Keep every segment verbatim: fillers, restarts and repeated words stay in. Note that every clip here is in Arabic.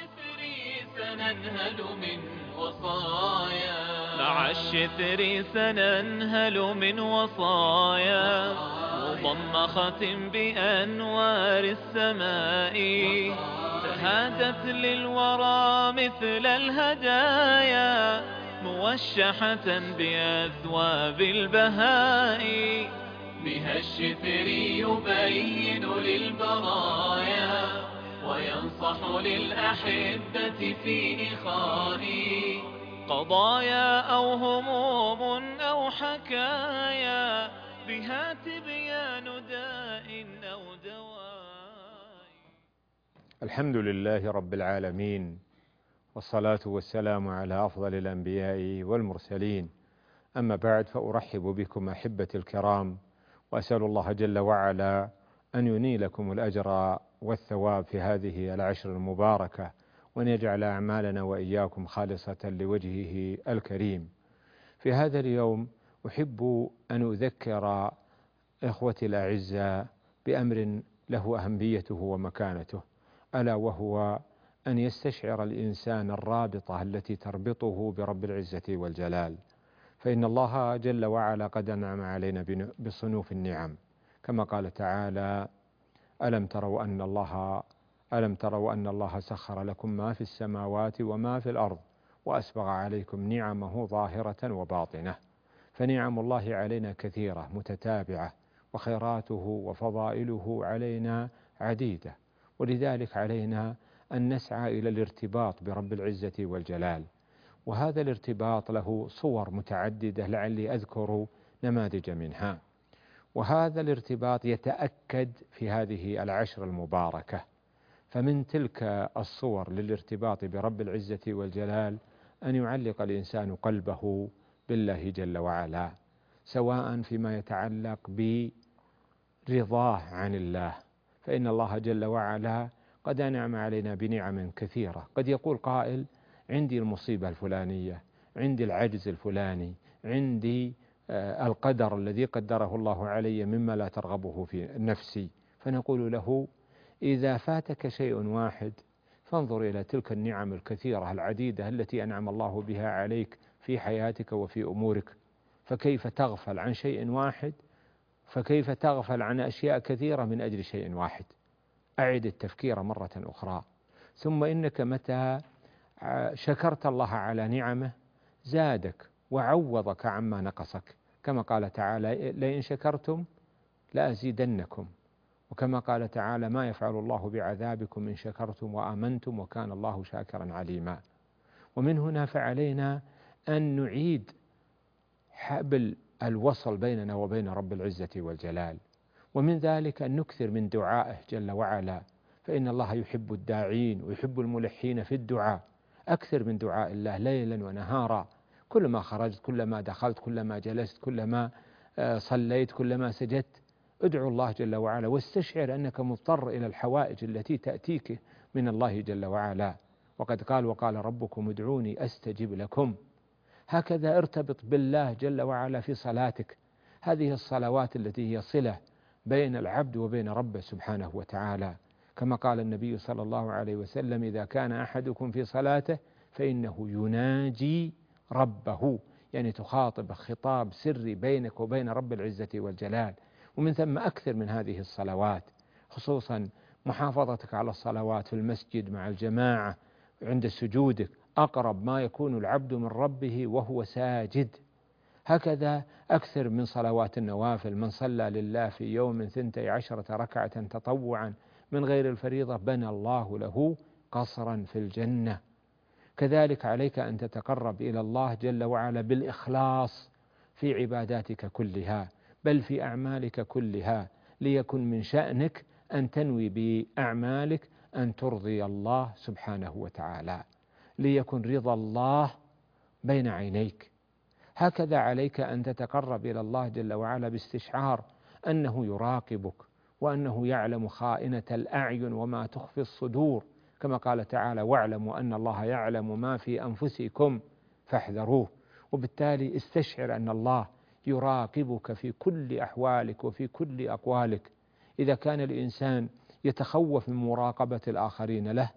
الشثر سننهل من وصايا مع الشثر سننهل من وصايا مضمخة بأنوار السماء تهادت للورى مثل الهدايا موشحة بأثواب البهاء بها الشثر يبين للبرايا وينصح للأحبة في إخائي قضايا أو هموم أو حكايا بها تبيان داء أو دواء. الحمد لله رب العالمين، والصلاة والسلام على أفضل الأنبياء والمرسلين. أما بعد، فأرحب بكم أحبتي الكرام، وأسأل الله جل وعلا أن ينيلكم الأجر والثواب في هذه العشر المباركة، وأن يجعل أعمالنا وإياكم خالصة لوجهه الكريم. في هذا اليوم أحب أن أذكر إخوتي الأعزاء بأمر له أهميته ومكانته، ألا وهو أن يستشعر الإنسان الرابطة التي تربطه برب العزة والجلال. فإن الله جل وعلا قد أنعم علينا بصنوف النعم، كما قال تعالى: ألم تروا أن الله ألم تروا أن الله سخر لكم ما في السماوات وما في الأرض وأسبغ عليكم نعمه ظاهرة وباطنة. فنعم الله علينا كثيرة متتابعة، وخيراته وفضائله علينا عديدة، ولذلك علينا أن نسعى إلى الارتباط برب العزة والجلال. وهذا الارتباط له صور متعددة، لعلي أذكر نماذج منها. وهذا الارتباط يتأكد في هذه العشر المباركة. فمن تلك الصور للارتباط برب العزة والجلال أن يعلق الإنسان قلبه بالله جل وعلا، سواء فيما يتعلق برضاه عن الله، فإن الله جل وعلا قد أنعم علينا بنعم كثيرة. قد يقول قائل: عندي المصيبة الفلانية، عندي العجز الفلاني، عندي القدر الذي قدره الله علي مما لا ترغبه في نفسي. فنقول له: إذا فاتك شيء واحد فانظر إلى تلك النعم الكثيرة العديدة التي أنعم الله بها عليك في حياتك وفي أمورك، فكيف تغفل عن شيء واحد؟ فكيف تغفل عن أشياء كثيرة من أجل شيء واحد؟ أعد التفكير مرة أخرى. ثم إنك متى شكرت الله على نعمه زادك وعوضك عما نقصك، كما قال تعالى: لئن شكرتم لأزيدنكم. وكما قال تعالى: ما يفعل الله بعذابكم إن شكرتم وآمنتم وكان الله شاكرا عليما. ومن هنا فعلينا أن نعيد حبل الوصل بيننا وبين رب العزة والجلال، ومن ذلك أن نكثر من دعائه جل وعلا، فإن الله يحب الداعين ويحب الملحين في الدعاء. أكثر من دعاء الله ليلا ونهارا، كلما خرجت، كلما دخلت، كلما جلست، كلما صليت، كلما سجدت، ادعو الله جل وعلا، واستشعر أنك مضطر إلى الحوائج التي تأتيك من الله جل وعلا. وقد قال: وقال ربكم ادعوني أستجب لكم. هكذا ارتبط بالله جل وعلا في صلاتك، هذه الصلوات التي هي صلة بين العبد وبين ربه سبحانه وتعالى، كما قال النبي صلى الله عليه وسلم: إذا كان أحدكم في صلاته فإنه يناجي ربه، يعني تخاطب خطاب سري بينك وبين رب العزة والجلال. ومن ثم أكثر من هذه الصلوات، خصوصا محافظتك على الصلوات في المسجد مع الجماعة عند سجودك، أقرب ما يكون العبد من ربه وهو ساجد. هكذا أكثر من صلوات النوافل، من صلى لله في يوم ثنتي عشرة ركعة تطوعا من غير الفريضة بنى الله له قصرا في الجنة. كذلك عليك أن تتقرب إلى الله جل وعلا بالإخلاص في عباداتك كلها، بل في أعمالك كلها، ليكن من شأنك أن تنوي بأعمالك أن ترضي الله سبحانه وتعالى، ليكن رضا الله بين عينيك. هكذا عليك أن تتقرب إلى الله جل وعلا باستشعار أنه يراقبك، وأنه يعلم خائنة الأعين وما تخفي الصدور، كما قال تعالى: واعلموا أن الله يعلم ما في أنفسكم فاحذروه. وبالتالي استشعر أن الله يراقبك في كل أحوالك وفي كل أقوالك. إذا كان الإنسان يتخوف من مراقبة الآخرين له،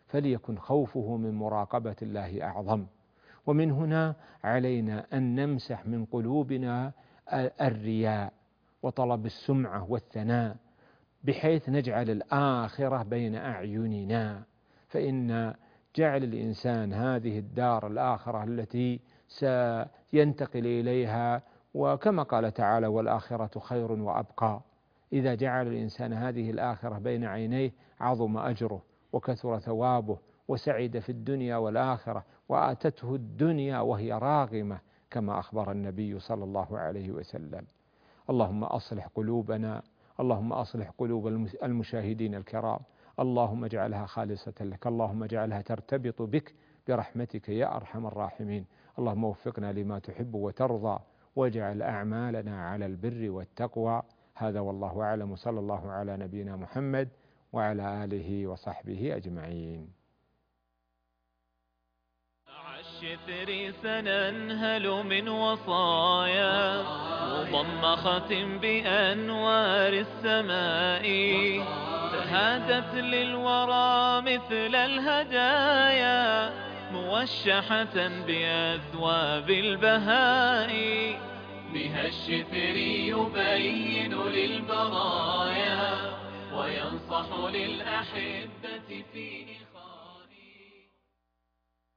فليكن خوفه من مراقبة الله أعظم. ومن هنا علينا أن نمسح من قلوبنا الرياء وطلب السمعة والثناء، بحيث نجعل الآخرة بين أعيننا، فإن جعل الإنسان هذه الدار الآخرة التي سينتقل إليها، وكما قال تعالى والآخرة خير وأبقى، إذا جعل الإنسان هذه الآخرة بين عينيه عظم أجره وكثر ثوابه وسعد في الدنيا والآخرة، وآتته الدنيا وهي راغمة كما أخبر النبي صلى الله عليه وسلم. اللهم أصلح قلوبنا، اللهم أصلح قلوب المشاهدين الكرام، اللهم اجعلها خالصة لك، اللهم اجعلها ترتبط بك برحمتك يا أرحم الراحمين. اللهم وفقنا لما تحب وترضى، واجعل أعمالنا على البر والتقوى. هذا والله أعلم، صلى الله على نبينا محمد وعلى آله وصحبه أجمعين. الشثر سننهل من وصايا مضمخة بأنوار السماء، تهادت للورى مثل الهدايا موشحة بأثواب البهاء. بها الشثر يبين للبرايا وينصح للأحبة فيه